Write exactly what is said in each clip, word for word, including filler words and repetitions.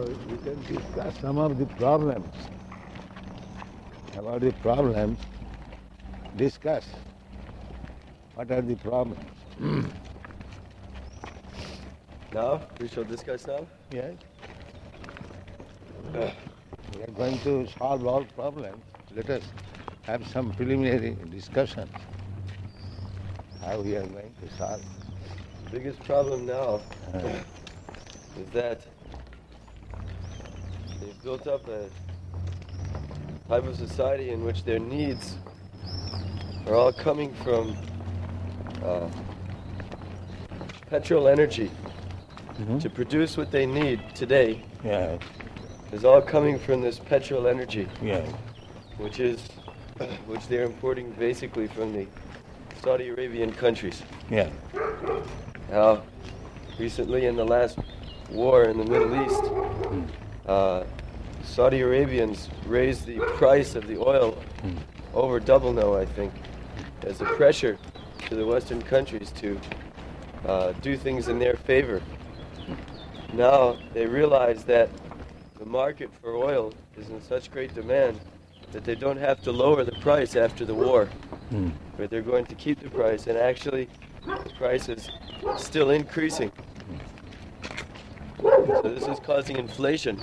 we can discuss some of the problems. About the problems, discuss. What are the problems? Now? We shall discuss now? Yes. We are going to solve all problems. Let us have some preliminary discussions. How we are going to solve. The biggest problem now Uh, is that they've built up a type of society in which their needs are all coming from uh, petrol energy. Mhm. To produce what they need today yes, is all coming from this petrol energy, yes, which is which they're importing basically from the Saudi Arabian countries. yes. Now, recently in the last war in the Middle East, uh, Saudi Arabians raised the price of the oil over double now, I think, as a pressure to the Western countries to uh, do things in their favor. Now they realize that the market for oil is in such great demand that they don't have to lower the price after the war, Mm. but they're going to keep the price, and actually the price is still increasing. So this is causing inflation.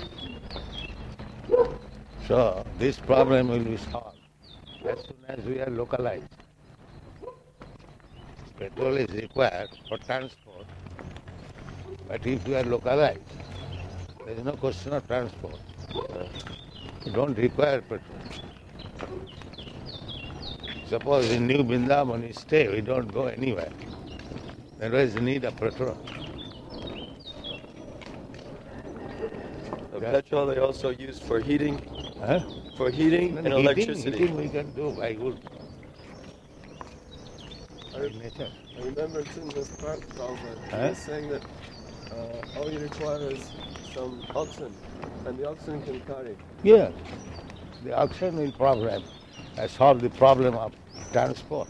So this problem will be solved as soon as we are localized. Petrol is required for transport, but if we are localized, there is no question of transport. We don't require petrol. Suppose in New Vrindavan we stay, we don't go anywhere. There is need of petrol. The Yeah. petrol they also use for heating, Huh? for heating and Heating, electricity. heating we can do by wood. By nature. I remember it's in this part of it. He Huh? was saying that uh, all you require is some oxen, and the oxen can carry. Yes, the oxen will problem, uh, solve the problem of transport.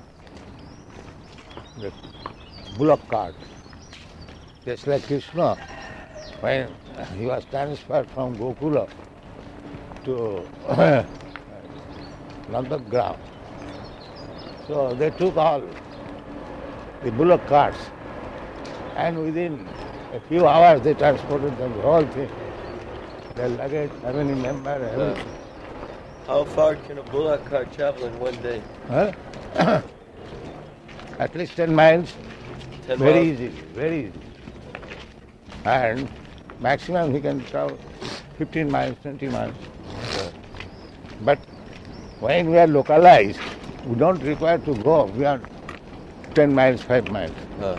The bullock cart, just like Krishna, when he was transferred from Gokula to Nandagram. So they took all the bullock carts, and within a few hours they transported them, the whole thing. Their luggage, how many members, everything. How far can a bullock cart travel in one day? Huh? At least ten miles, Ten very miles? easy, very easy. And maximum he can travel fifteen miles, twenty miles. But when we are localized, we don't require to go beyond ten miles, five miles. Uh,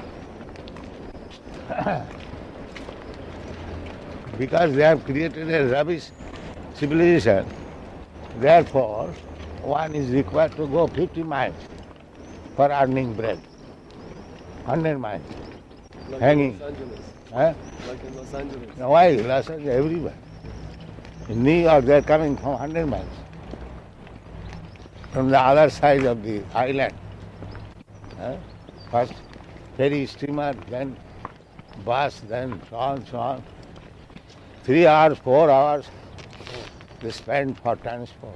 Because they have created a rubbish civilization, therefore one is required to go fifty miles for earning bread. one hundred miles. Like Hanging. in Los Angeles. Huh? Like in Los Angeles. Now why? Los Angeles, everywhere. In New York, they are coming from one hundred miles. From the other side of the island. Huh? First ferry steamer, then bus, then so on, so on. Three hours, four hours, they spend for transport.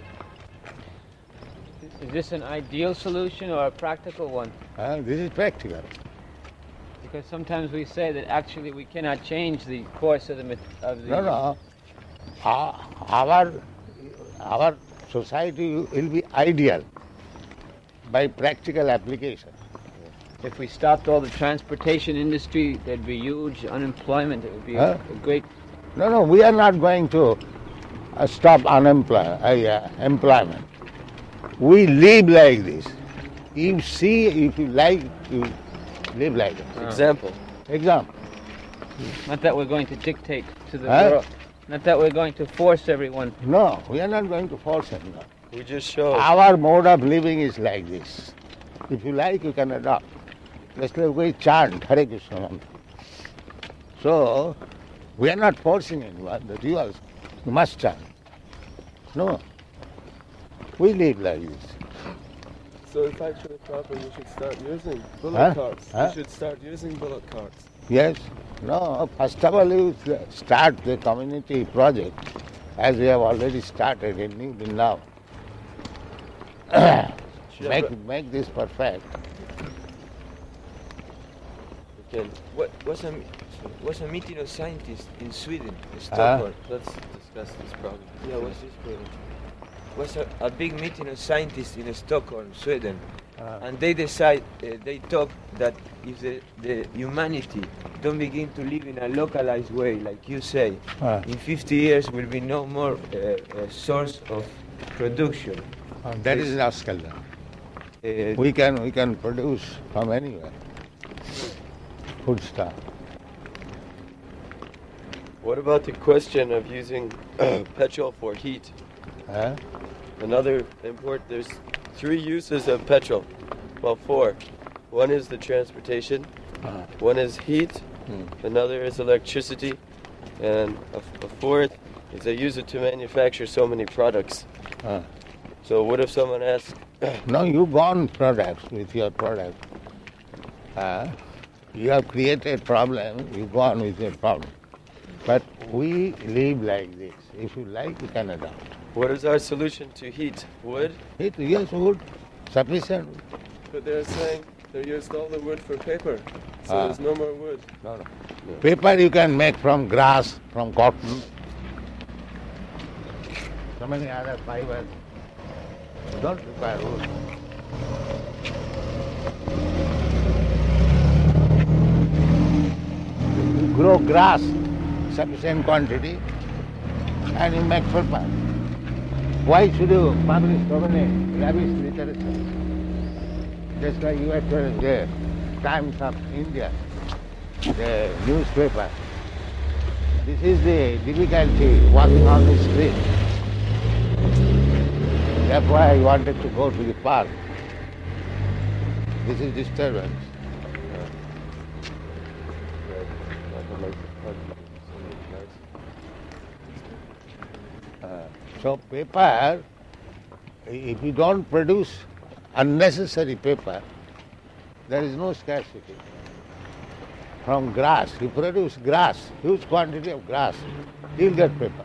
Is this an ideal solution or a practical one? Huh? This is practical. Because sometimes we say that actually we cannot change the course of the mat- of the. No, no. Our, our, our society will be ideal by practical application. If we stopped all the transportation industry, there'd be huge unemployment. It would be Huh? a, a great. No, no, we are not going to uh, stop unemployment, uh, yeah, employment. We live like this. You see, if you like, you live like this. Example. Example. Not that we're going to dictate to the Huh? world. Not that we're going to force everyone. No, we are not going to force anyone. We just show. Our mode of living is like this. If you like, you can adopt. Just like we chant Hare Krishna mantra. So, we are not forcing anyone that you also you must chant. No. We live like this. So it's actually proper. You should start using bullock Huh? carts. Huh? You should start using bullock carts. Yes. No, first of all, you start the community project, as we have already started in New Vrindavan. make, make this perfect. We can. What was a was a meeting of scientists in Sweden, in Huh? Stockholm. Let's discuss this problem. Yeah, what's this problem? Was a, a big meeting of scientists in Stockholm, Sweden, Uh, and they decide uh, they talk that if the, the humanity don't begin to live in a localized way, like you say, uh, in fifty years will be no more uh, a source of production. that is Raskalda. Uh, We can we can produce from anywhere. Food stuff. What about the question of using petrol for heat? Huh? Another important, there's three uses of petrol. Well, four. One is the transportation, Uh, one is heat, Hmm. another is electricity, and a, a fourth is they use it to manufacture so many products. uh. So what if someone asks, No, you go on products with your product. Uh, you have created problem, you go on with your problem. But we live like this. If you like, you can adopt. what is our solution to heat? Wood? It, yes, wood, sufficient. But they're saying they used all the wood for paper, so Ah. there's no more wood. No, no. Paper you can make from grass, from cotton. So many other fibers. You don't require wood. You grow grass, sufficient quantity, and you make paper. Why should you publish so many rubbish literature? Just like you have to the Times of India, the newspaper. This is the difficulty walking on the street. That's why I wanted to go to the park. This is disturbance. Uh, so paper, if you don't produce unnecessary paper, there is no scarcity. From grass, you produce grass, huge quantity of grass, you'll get paper.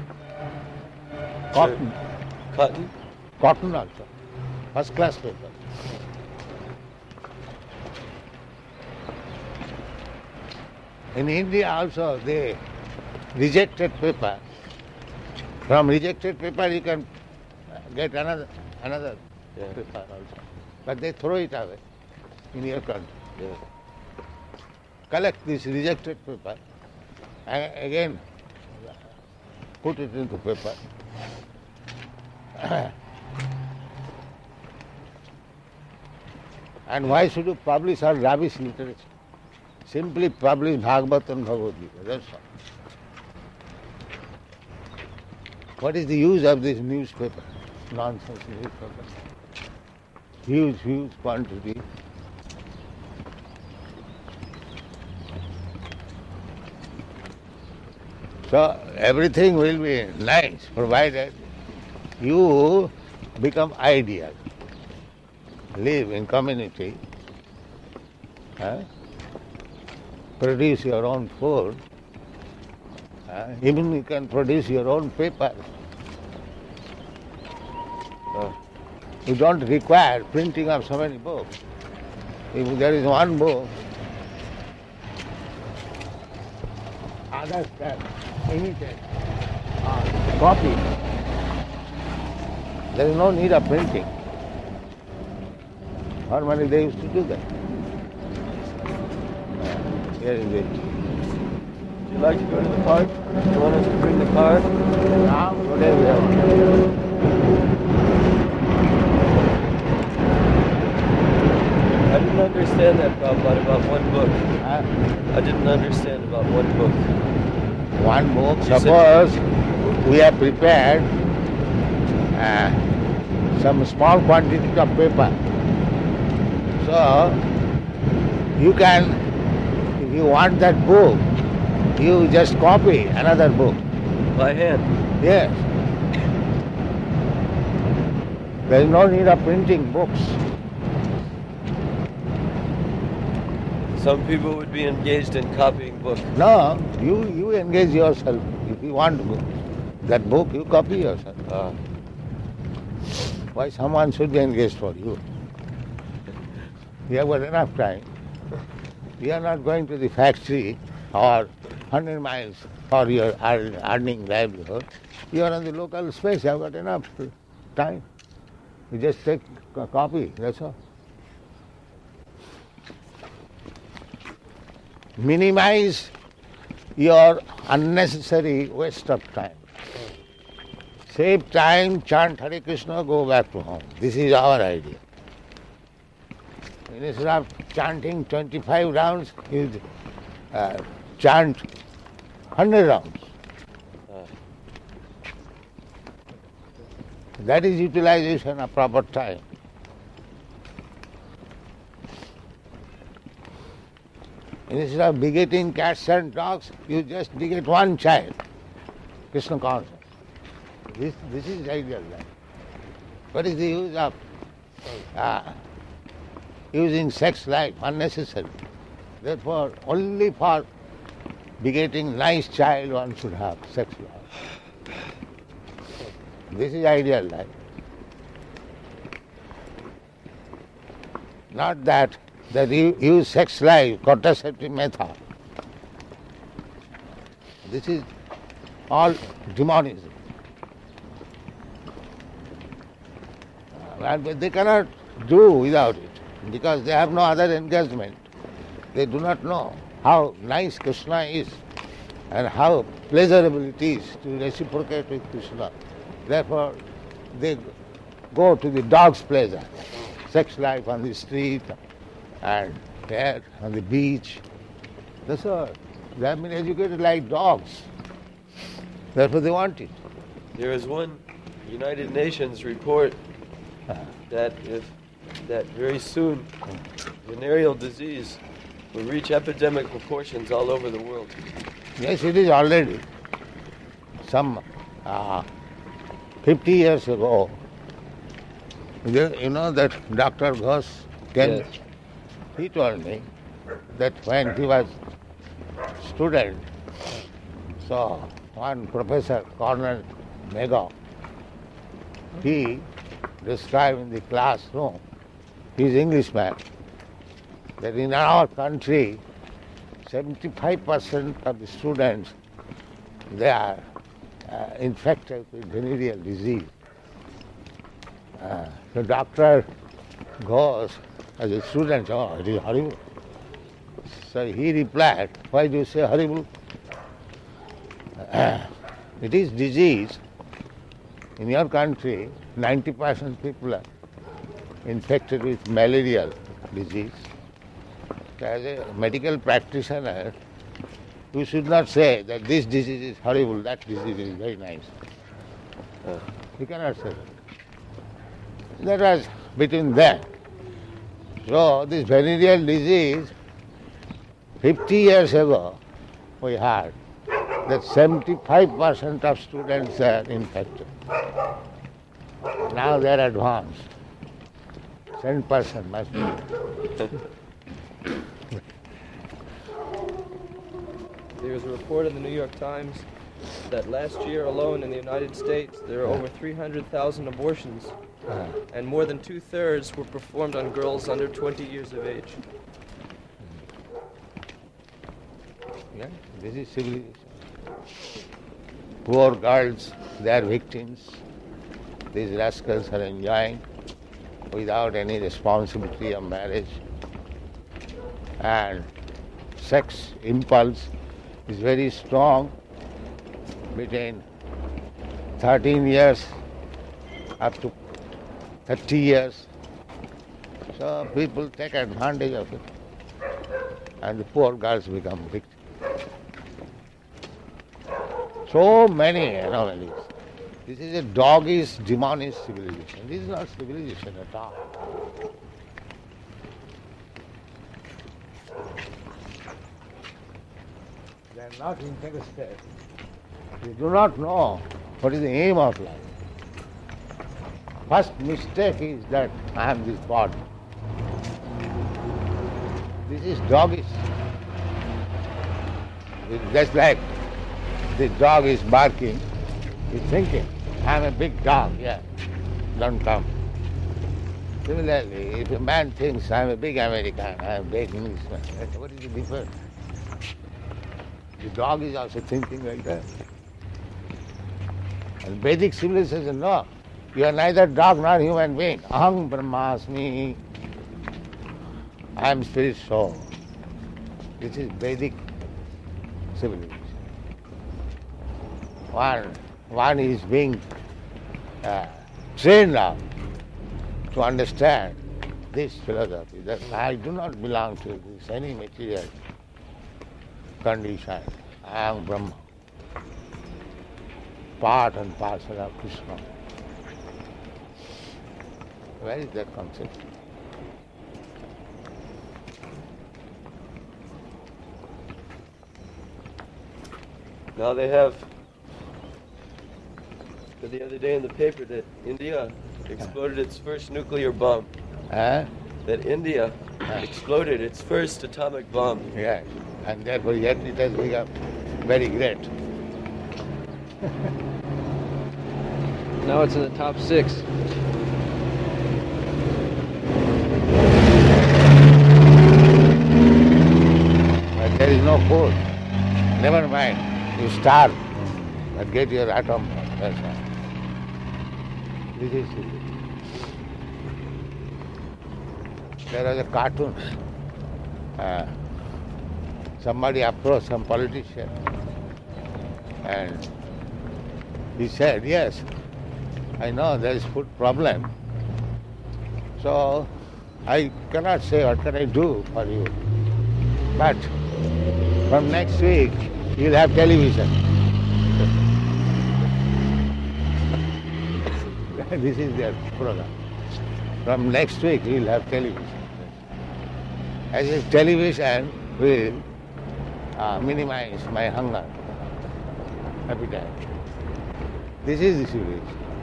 Cotton, Cotton? cotton also, first class paper. In India also they rejected paper. From rejected paper you can get another another Yeah. paper also. But they throw it away in your country. Yeah. Collect this rejected paper and again put it into paper. And why should you publish all rubbish literature? Simply publish Bhagavad and Bhagavad Gita, that's all. What is the use of this newspaper? Nonsense newspaper. Huge, huge quantity. So everything will be nice provided you become ideal, live in community, huh? Produce your own food, huh? Even you can produce your own paper. Uh, you don't require printing of so many books. If there is one book, others can imitate, uh, copy. There is no need of printing. Normally they used to do that. Here is it. Would you like to go to the park? Do you want us to bring the car? Now, today we have. I didn't understand that, Prabhupada, about one book. Uh, I didn't understand about one book. one book. You Suppose we have prepared uh, some small quantity of paper. So you can, if you want that book, you just copy another book. By hand. Yes. There is no need of printing books. some people would be engaged in copying books. No, you, you engage yourself. If you want that book, you copy yourself. Uh, Why someone should be engaged for you? You have got enough time. You are not going to the factory or one hundred miles for your earn- earning livelihood. You are on the local space. You have got enough time. You just take a copy, that's all. Minimize your unnecessary waste of time. Save time, chant Hare Krishna, go back to home. This is our idea. Instead of chanting twenty-five rounds, you uh, chant one hundred rounds. That is utilization of proper time. Instead of begetting cats and dogs, you just beget one child. Krishna consciousness. This, this is ideal life. What is the use of uh, using sex life unnecessary? Therefore, only for begetting nice child one should have sex life. This is ideal life. Not that that you use sex life, contraceptive method. This is all demonism. And they cannot do without it because they have no other engagement. They do not know how nice Krishna is and how pleasurable it is to reciprocate with Krishna. Therefore, they go to the dog's pleasure, sex life on the street and there on the beach. That's all. They have been educated like dogs. Therefore, they want it. There is one United Nations report that if that very soon venereal disease will reach epidemic proportions all over the world. Yes, it is already. Some uh, fifty years ago, you know that Doctor Ghosh, Yes. he told me that when he was student, so one professor, Cornel Mega, he described in the classroom, he is Englishman, that in our country, seventy-five percent of the students, they are uh, infected with venereal disease. Uh, the doctor goes, as a student, oh, it is horrible. So he replied, why do you say horrible? Uh, it is disease. In your country, ninety percent people are infected with malarial disease. As a medical practitioner, you should not say that this disease is horrible, that disease is very nice. Uh, you cannot say that. That was between them. So this venereal disease, fifty years ago, we heard that seventy-five percent of students are infected. Now they are advanced. ten percent must be. There was a report in the New York Times that last year alone in the United States there are over three hundred thousand abortions, Uh, and more than two-thirds were performed on girls under twenty years of age. yeah, this is civilization. Poor girls, they are victims. These rascals are enjoying without any responsibility of marriage. And sex impulse is very strong between thirteen years up to thirty years. So people take advantage of it. And the poor girls become victims. So many anomalies. This is a doggish, demonic civilization. This is not civilization at all. They are not interested. They do not know what is the aim of life. First mistake is that I am this body. This is doggish. It's just like the dog is barking, he's thinking, I'm a big dog, yeah, don't come. Similarly, if a man thinks I'm a big American, I'm a big Englishman, what is the difference? The dog is also thinking like that. And Vedic civilization, no. You are neither dog nor human being. Aham Brahmasmi. I am spirit soul. This is Vedic civilization. One, one is being uh, trained up to understand this philosophy, that I do not belong to this any material condition. I am Brahma, part and parcel of Krishna. Where is that concept? Now they have, the other day in the paper, that India exploded its first nuclear bomb. Huh? That India exploded its first atomic bomb. Yes, and therefore yet it has become very great. Now it's in the top six. But there is no food. Never mind, you starve, but get your atom bomb. That's all. This is it. There was a cartoon. Uh, somebody approached some politician and he said, yes, I know there is food problem. So I cannot say what can I do for you. But from next week you'll have television. This is their program. From next week you'll have television. As if television will uh, minimize my hunger, appetite. This is the situation.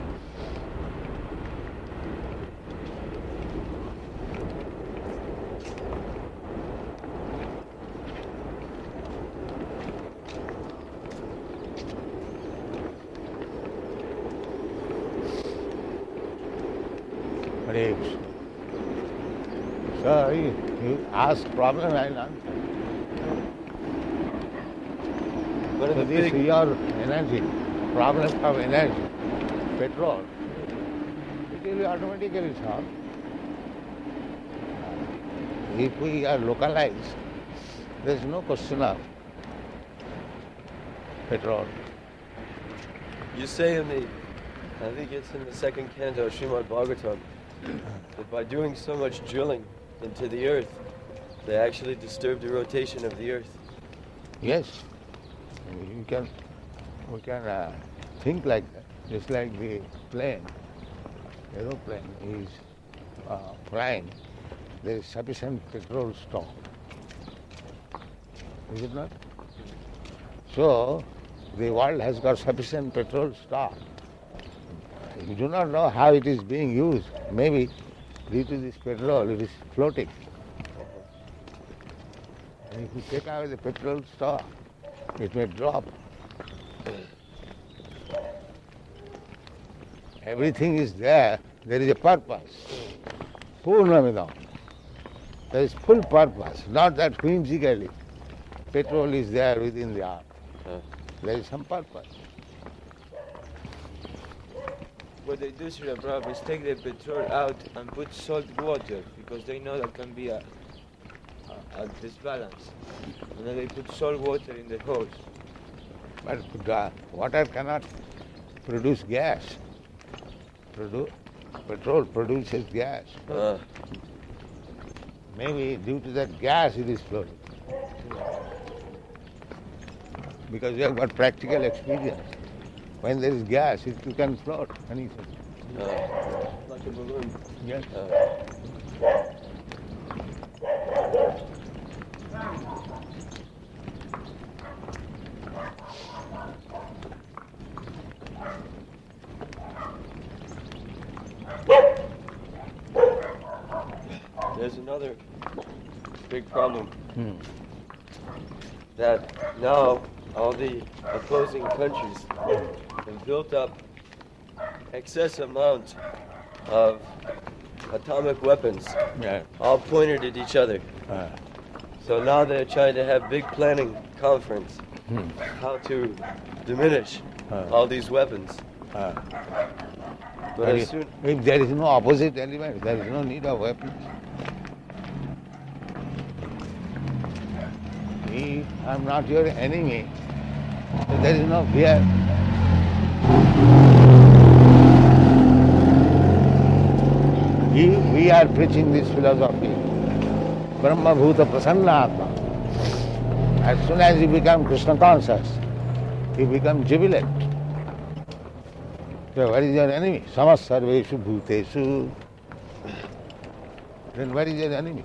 So you, you ask problem, I'll answer. One of So the this big, is your energy, problem of energy, petrol, it will automatically solve. If we are localized, there is no question of petrol. you say in the, I think it's in the second canto, Srimad Bhagavatam, that by doing so much drilling into the earth, they actually disturb the rotation of the earth. Yes, we can, we can uh, think like that, just like the plane, aeroplane is uh, flying, there is sufficient petrol stock. Is it not? So, the world has got sufficient petrol stock. You do not know how it is being used. Maybe due to this petrol it is floating. And if you take away the petrol stock, it may drop. Everything is there, there is a purpose. Purnamidam. There is full purpose, not that whimsically. Petrol is there within the earth. There is some purpose. What they do, Srila Prabhupada, is take the petrol out and put salt water because they know that can be a, a, a disbalance. And then they put salt water in the hose. But the water cannot produce gas. Produ- petrol produces gas. Uh, Maybe due to that gas it is floating. Because you have got practical experience. When there is gas, it, you can float anything. uh, like a balloon. Yes. Uh, there's another big problem Hmm. that now all the opposing countries have built up excess amount of atomic weapons, Yeah. all pointed at each other. Uh, So now they're trying to have big planning conference hmm. how to diminish Uh. all these weapons. Uh, But but as if, soon if there is no opposite element, there is no need of weapons. If I'm not your enemy, so there is no fear. If we are preaching this philosophy, Brahma Bhuta Prasanna Atma, as soon as you become Krishna conscious, you become jubilant. So what is your enemy? Samas sarveshu bhuteshu. Then what is your enemy?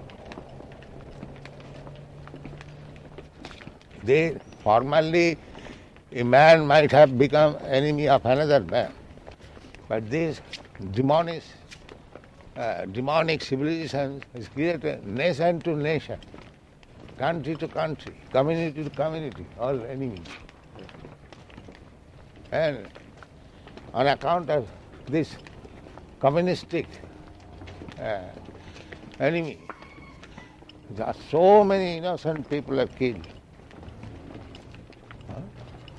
They formerly a man might have become enemy of another man, but this demonic, uh, demonic civilization is created nation to nation, country to country, community to community, all enemies. And on account of this communistic uh, enemy, there are so many innocent people are killed. Huh?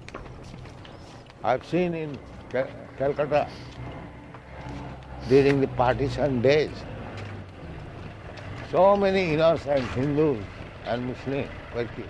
I've seen in Cal- Calcutta during the partition days, so many innocent Hindus and Muslims were killed.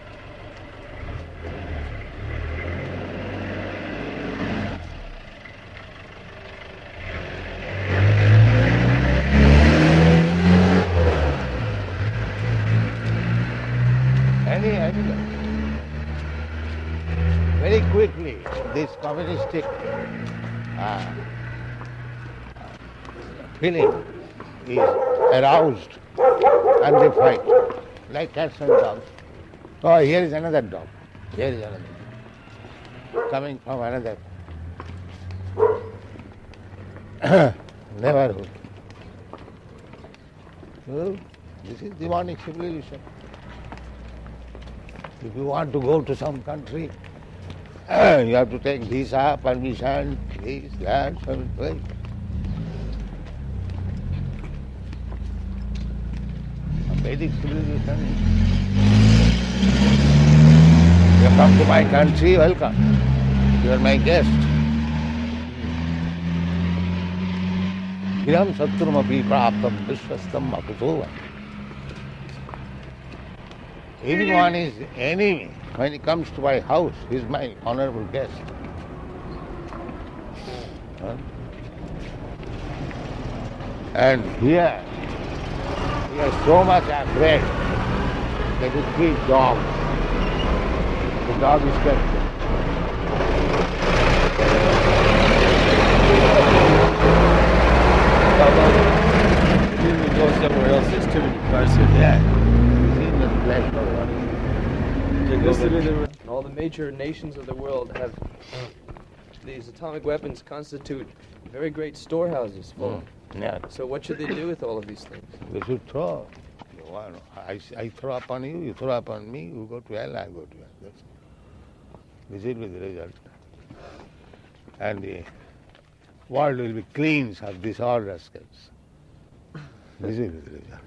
Any element. Very quickly, this communistic uh, feeling is aroused and they fight like cats and dogs. Oh, here is another dog. Here is another dog. Coming from another neighborhood. So, this is demonic civilization. If you want to go to some country, you have to take visa, permission, this, that, so wait. A Vedic civilization. You come to my country, welcome. You are my guest. Hiram satrumapi praptam vishwastam akutovam. Anyone is enemy when he comes to my house, he is my honorable guest. Huh? And here, he is so much afraid that he kills dog. The dog is kept. If we go somewhere else, there's too many cars here. Yeah. Take Yesterday over. there were all the major nations of the world have these atomic weapons constitute very great storehouses full. Yeah. So what should they do with all of these things? They should throw. You want- I, I throw upon you, you throw upon me, you go to hell, I go to hell. That's this will be the result. And the world will be cleansed of these all rascals. This will be the result.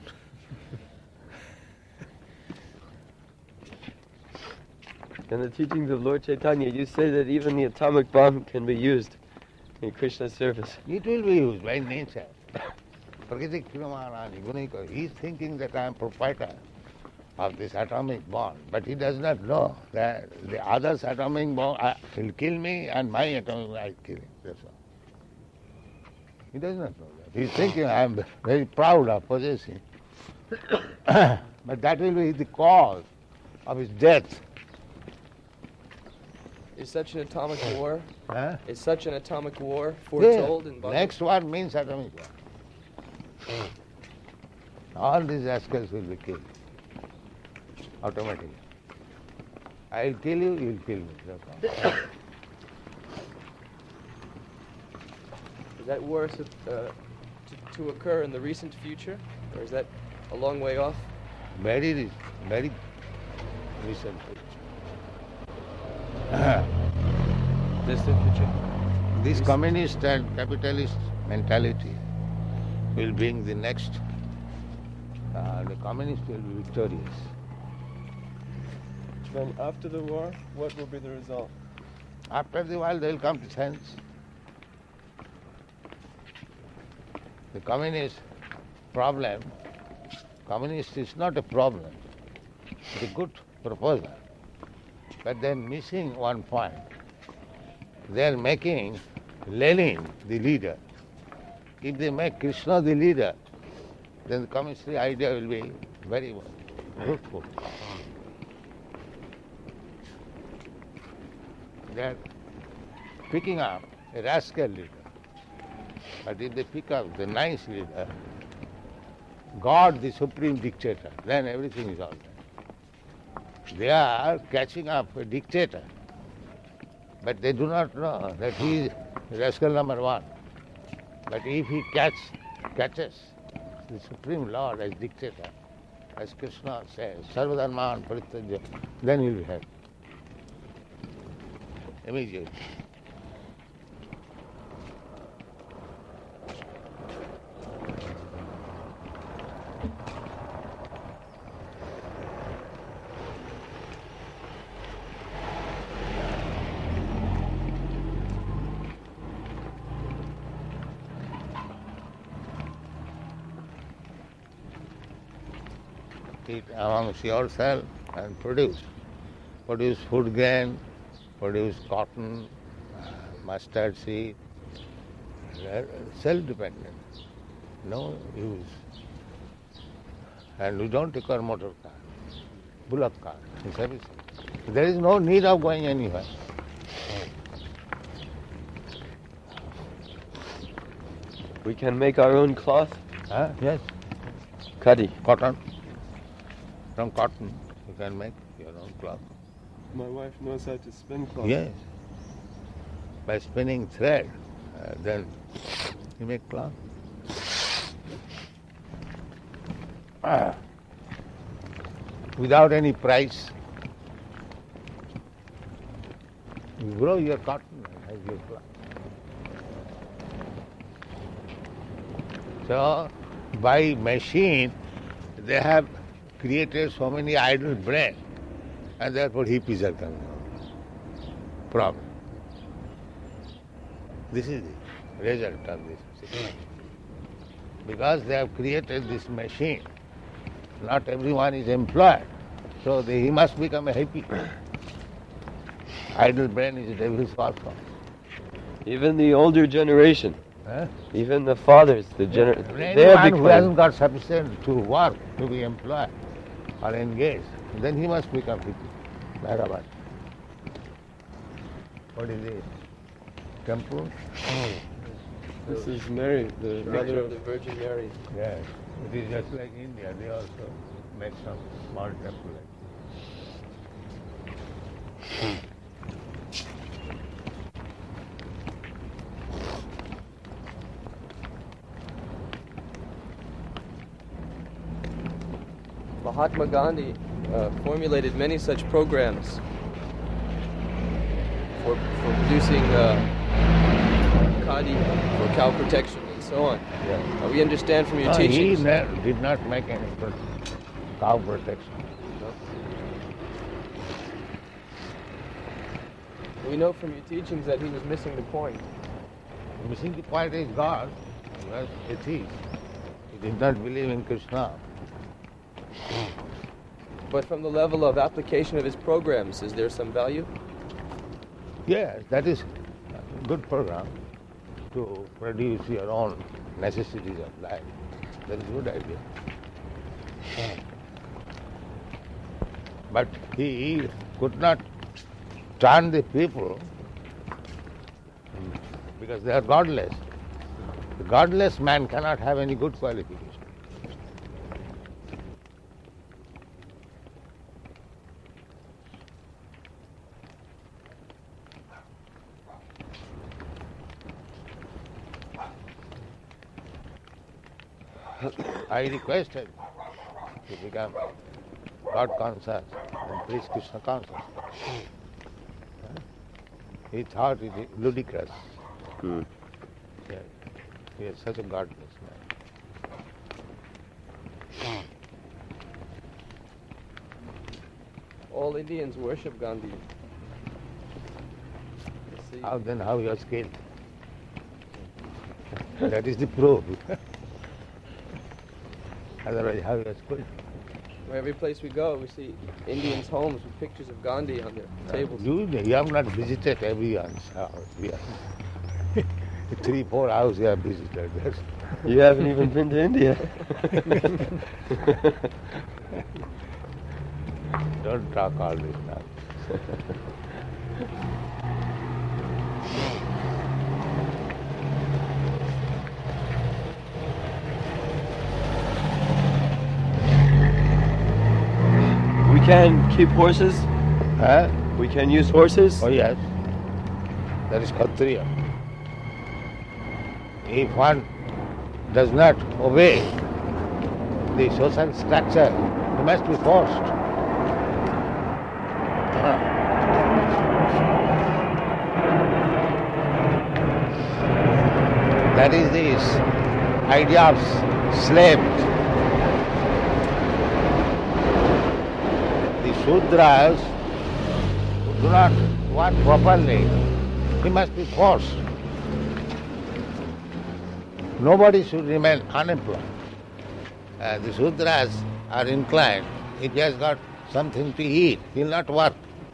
In the teachings of Lord Chaitanya, you say that even the atomic bomb can be used in Krishna's service. It will be used by nature. Prakriti Kriyamanani Gunika. He is thinking that I am proprietor of this atomic bomb, but he does not know that the other's atomic bomb uh, will kill me and my atomic bomb will kill him. That's all. He does not know that. He is thinking I am very proud of possessing. But that will be the cause of his death. Is such an atomic war? Huh? Is such an atomic war Yeah. foretold in Bhagavad? Next one means atomic bomb. All these rascals will be killed automatically. I will kill you, you will kill me. That's all. Is that war sup- uh, to, to occur in the recent future, or is that a long way off? Very, re- very recent picture. Distant future. This communist and capitalist mentality will bring the next, uh, the communists will be victorious. Then after the war, what will be the result? After the while, they will come to sense. The communist problem, communist is not a problem. It's a good proposal. But they're missing one point. They're making Lenin the leader. If they make Krishna the leader, then the communist idea will be very fruitful. They're picking up a rascal leader. But if they pick up the nice leader, God the supreme dictator, then everything is all right. They are catching up a dictator, but they do not know that he is rascal number one. But if he catch, catches the Supreme Lord as dictator, as Krishna says, Sarvadharman Parityajya, then he will have immediately. Eat amongst yourself and produce. Produce food grain, produce cotton, uh, mustard seed. They're self-dependent, no use. And we don't require motor car, bullock car, it's everything. There is no need of going anywhere. We can make our own cloth. Huh? Yes, Khadi. cotton. From cotton you can make your own cloth. My wife knows how to spin cloth. Yes. By spinning thread, uh, then you make cloth. Ah. Without any price, you grow your cotton and have your cloth. So, by machine, they have created so many idle brain, and therefore hippies are coming out. Problem. This is the result of this. Because they have created this machine, not everyone is employed, so they, he must become a hippie. Idle brain is the devil's workshop. Even the older generation, Huh? even the fathers, the gener- Anyone they are who becoming. hasn't got sufficient to work, to be employed or engaged, then he must become hippie. Bhagavan. What is it? Temple? This is Mary, the mother of the Virgin Mary. Yes. It is just like India. They also make some small temple like Mahatma Gandhi uh, formulated many such programs for, for producing uh, khadi, for cow protection, and so on. Yeah. Uh, we understand from your No, he teachings. ne- did not make any pro- cow protection. We know from your teachings that he was missing the point. Missing the point is God. He was atheist. He did not believe in Krishna. But from the level of application of his programs, is there some value? Yes, that is a good program to produce your own necessities of life. That is a good idea. But he could not turn the people because they are godless. The godless man cannot have any good qualification. I requested to become God conscious and preach Krishna conscious. He thought it ludicrous. Hmm. Yeah. He is such a godless man. All Indians worship Gandhi. You see, How then how he was killed? That is the proof. Otherwise, how he was killed? every place we go, we see Indians' homes with pictures of Gandhi on their tables. You, you have not visited everyone's house. Yeah. Three, four houses you have visited. That's You haven't even been to India. Don't talk all this now. We can keep horses. Huh? We can use horses. Oh yes. That is Kshatriya. If one does not obey the social structure, he must be forced. That is this idea of slaves. The Shudras who do not work properly, he must be forced. Nobody should remain unemployed. Uh, the Shudras are inclined, if he has got something to eat, he will not work.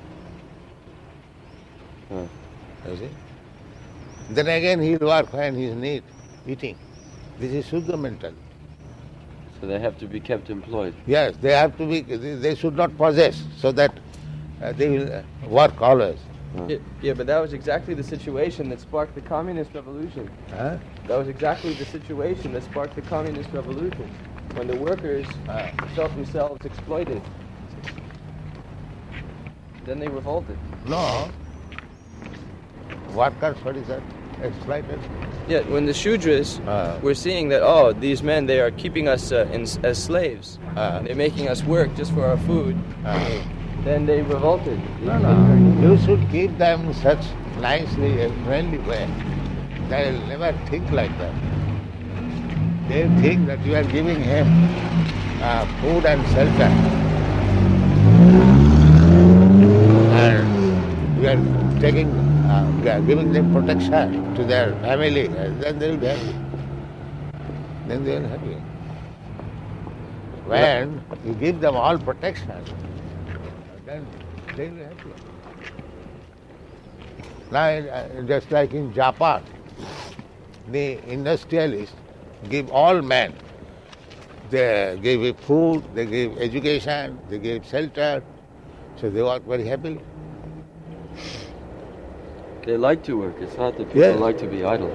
Huh. You see? Then again he will work when he is need, eating. This is Shuddha mental. So they have to be kept employed. Yes, they have to be, they should not possess, so that uh, they will uh, work always. Yeah, yeah, but that was exactly the situation that sparked the communist revolution. Huh? That was exactly the situation that sparked the communist revolution, when the workers Ah. felt themselves exploited. Then they revolted. No. Workers, what is that? Exploited? Yeah, when the Shudras Ah. were seeing that, oh, these men, they are keeping us uh, in, as slaves, Ah. and they're making us work just for our food, Ah. then they revolted. No, no. You should keep them in such nicely and friendly way. They will never think like that. They think that you are giving him uh, food and shelter. And you are taking, uh, you are giving them protection to their family, and then they will be happy. Then they will be happy. When you give them all protection, then they will be happy. Now, uh, just like in Japan, the industrialists give all men. They give food, they give education, they give shelter, so they work very happily. They like to work. It's not that people Yes. like to be idle.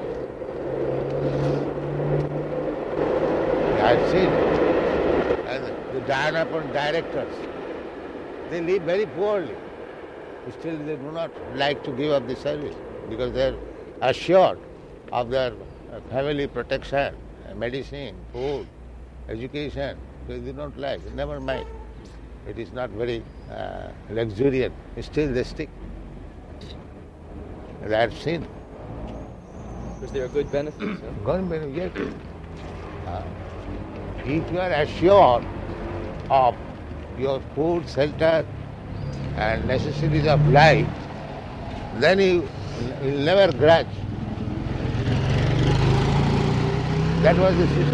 I've seen it. And the Dyanapur directors, they live very poorly. Still they do not like to give up the service because they are assured of their uh, family protection, uh, medicine, food, education. So they don't like. Never mind. It is not very uh, luxuriant. Still they stick. And I have seen. Because there are good benefits. Huh? Government, yes. Uh, if you are assured of your food, shelter, and necessities of life, then you will never grudge. That was the system.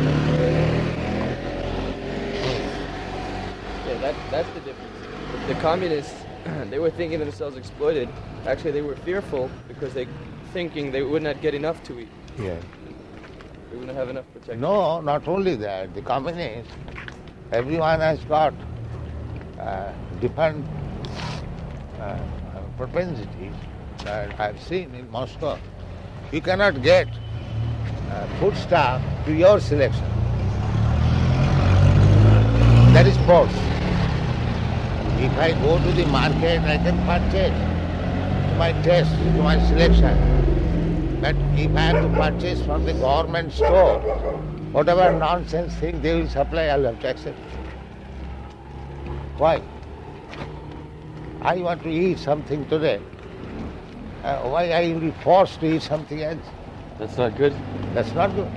Yeah, that, that's the difference. The communists, they were thinking themselves exploited. Actually, they were fearful because they thinking they would not get enough to eat. Yeah. They wouldn't have enough protection. No, not only that. The communists, everyone has got uh, different uh, propensities that I've seen in Moscow. You cannot get uh, foodstuff to your selection. That is false. If I go to the market, I can purchase to my taste, to my selection. But if I have to purchase from the government store, whatever nonsense thing they will supply, I'll have to accept. Why? I want to eat something today. Uh, why I will be forced to eat something else? That's not good. That's not good.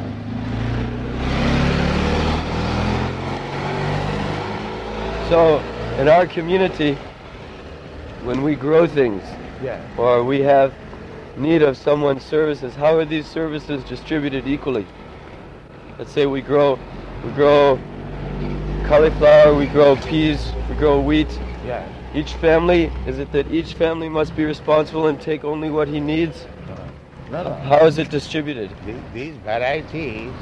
So, in our community, when we grow things, Yeah. or we have need of someone's services, how are these services distributed equally? Let's say we grow, we grow cauliflower, we grow peas, we grow wheat. Yeah. Each family, is it that each family must be responsible and take only what he needs? No, no. How is it distributed? The- These varieties,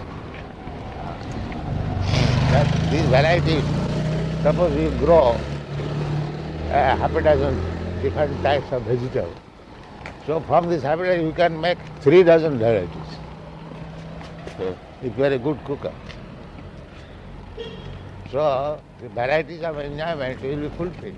that these varieties, suppose you grow uh, half a dozen different types of vegetables. So from this half a dozen you can make three dozen varieties Huh. if you are a good cooker. So the varieties of enjoyment will be fulfilled.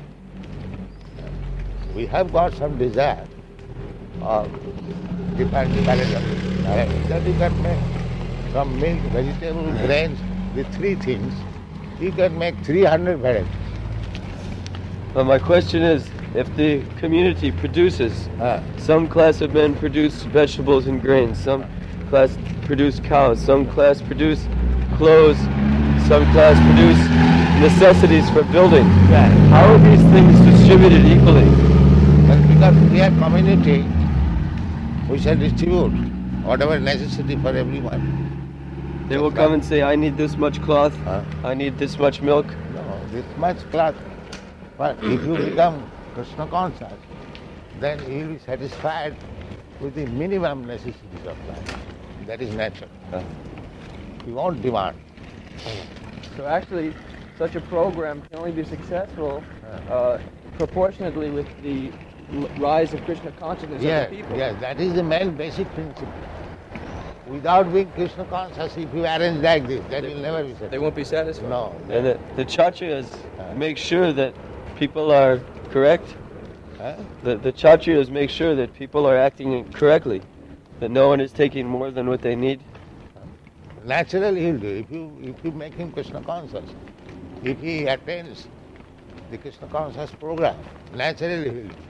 We have got some desire of different varieties of varieties that you can make from milk, vegetable, grains, the three things, you can make three hundred varieties. But my question is, if the community produces, Ah. some class of men produce vegetables and grains, some class produce cows, some class produce clothes, some class produce necessities for building. Yeah. How are these things distributed equally? But because we are community, we shall distribute whatever necessity for everyone. They will come and say, I need this much cloth, Huh? I need this much milk. No, this much cloth. But if you become Krishna conscious, then you will be satisfied with the minimum necessities of life. That is natural. Huh. You won't demand. So actually, such a program can only be successful uh, proportionately with the l- rise of Krishna consciousness Yes, of the people. yes, that is the main basic principle. Without being Krishna conscious, if you arrange like this, that will never be They satisfied. won't be satisfied. No. And the, the Kshatriyas make sure that people are correct. Huh? The, the Kshatriyas make sure that people are acting correctly, that no one is taking more than what they need. Naturally he'll do. If you if you make him Krishna conscious, if he attains the Krishna conscious program, naturally he'll do.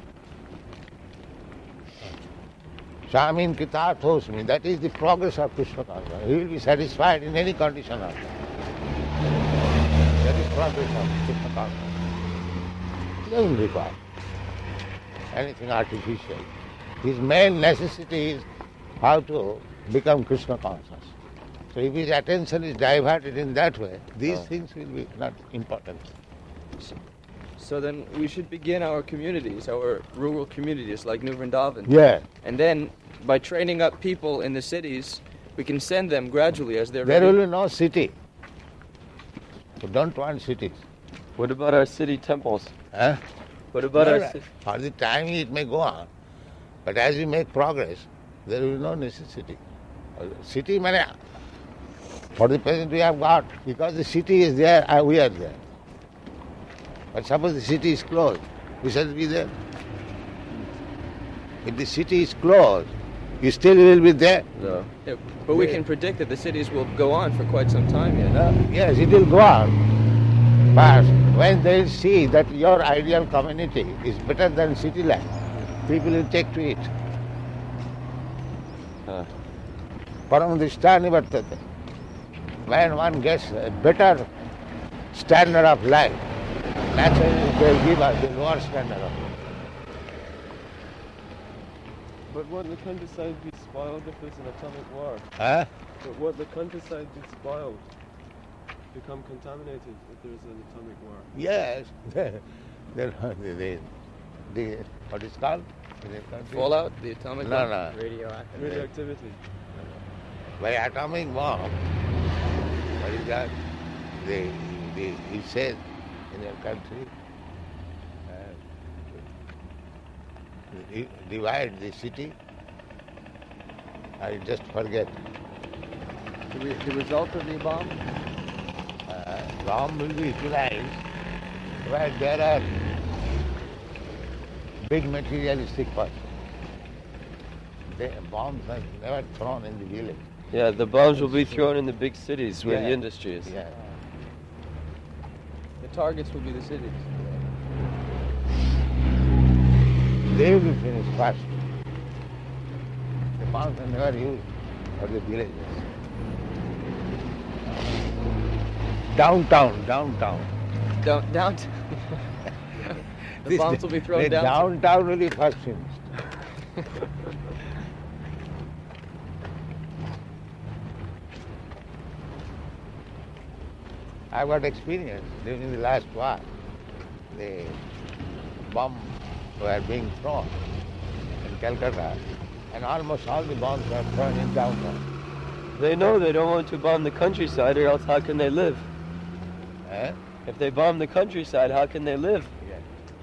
Shamin Kitarthosmi, that is the progress of Krishna consciousness. He will be satisfied in any condition of life. That is progress of Krishna consciousness. He doesn't require anything artificial. His main necessity is how to become Krishna conscious. So if his attention is diverted in that way, these things will be not important. So then we should begin our communities, our rural communities like New Vrindavan. Yeah. And then by training up people in the cities, we can send them gradually as they're There ready. will be no city. We don't want cities. What about our city temples? Huh? What about our Well, city? For the time it may go on, but as we make progress, there will be no necessity. Uh, City, mane, for the present we have got, because the city is there, uh, we are there. But suppose the city is closed, we shall be there. If the city is closed, you still will be there. No. Yeah, but we can predict that the cities will go on for quite some time yet. Uh, yes, it will go on. But when they will see that your ideal community is better than city life, people will take to it. Huh. Paramdrishtani vartate. When one gets a better standard of life, naturally they will give us the lower standard of life. But what the countryside be spoiled if there's an atomic war? Huh? But what the countryside be spoiled, become contaminated if there's an atomic war? Yes. the, the, the, the, what is called? In the country? Fallout, the atomic No, bomb? no. Radioactive. Radioactivity. By atomic bomb, what is that? The, the, it says in your country, uh, di- divide the city. I just forget. The, re- the result of the bomb? Uh, bomb will be utilized where there are big materialistic persons. The bombs are never thrown in the village. Yeah, the bombs will be thrown in the big cities where the Yeah. industry is. Yeah. The targets will be the cities. They will be finished first. The bombs are never used for the villages. Downtown, downtown. Down, down. The This- bombs will be thrown the down. downtown will be first finished. I've got experience during the last war. The bombs were being thrown in Calcutta, and almost all the bombs were thrown in downtown. They know they don't want to bomb the countryside, or else how can they live? Eh? If they bomb the countryside, how can they live? Yes.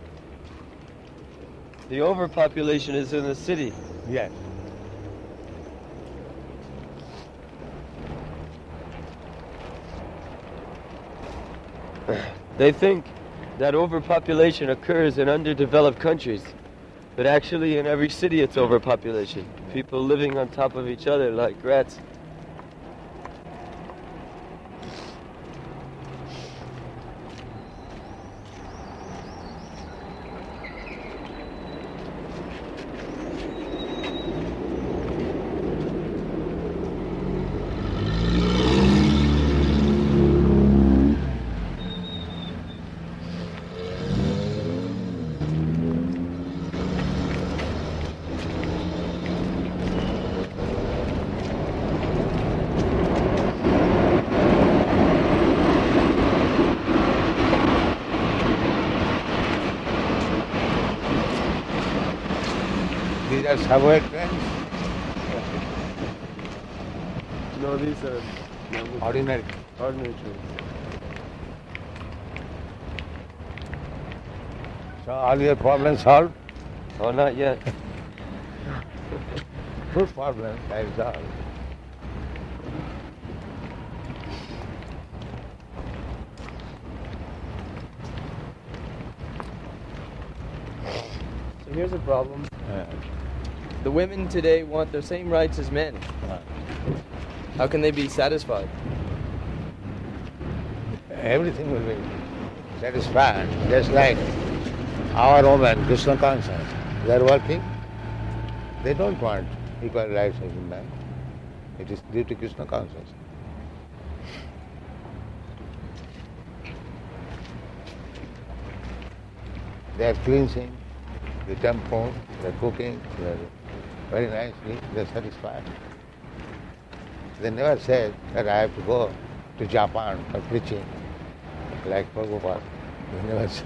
The overpopulation is in the city. Yes. They think that overpopulation occurs in underdeveloped countries, but actually in every city it's overpopulation. People living on top of each other like rats. These are subway trains, No, these are normal- ordinary. ordinary trains. So all your problems solved? Oh, not yet. Food problems are solved. So here's a problem. Uh, The women today want the same rights as men. uh, How can they be satisfied? everything will be satisfied, just like our women, Krishna conscious. They are working. They don't want equal rights as men. It is due to Krishna conscious. They are cleansing the temple, they are cooking, they are very nicely, they are satisfied. They never said that I have to go to Japan for preaching, like Prabhupada. They never said.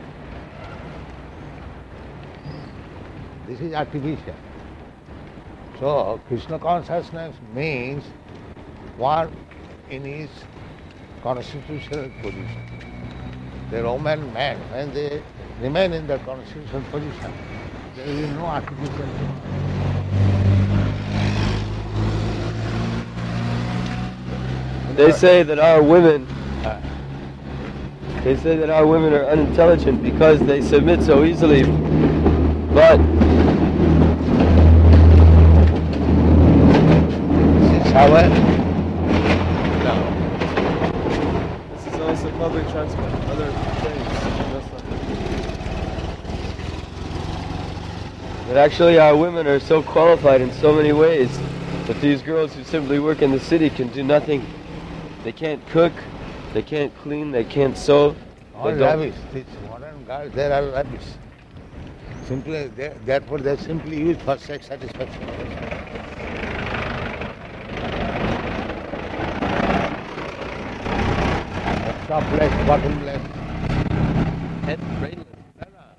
This is artificial. So, Krishna consciousness means one in his constitutional position. The Roman man, when they remain in their constitutional position, there will be no artificial. They say that our women, Uh, they say that our women are unintelligent because they submit so easily. But this is how I, no. This is also public transport, other trains. That's not But actually our women are so qualified in so many ways that these girls who simply work in the city can do nothing. They can't cook, they can't clean, they can't sew. All They don't- rubbish. These modern girls, they are rubbish. Simply, they, therefore, they are simply used for sex satisfaction. Topless, bottomless. Head, brain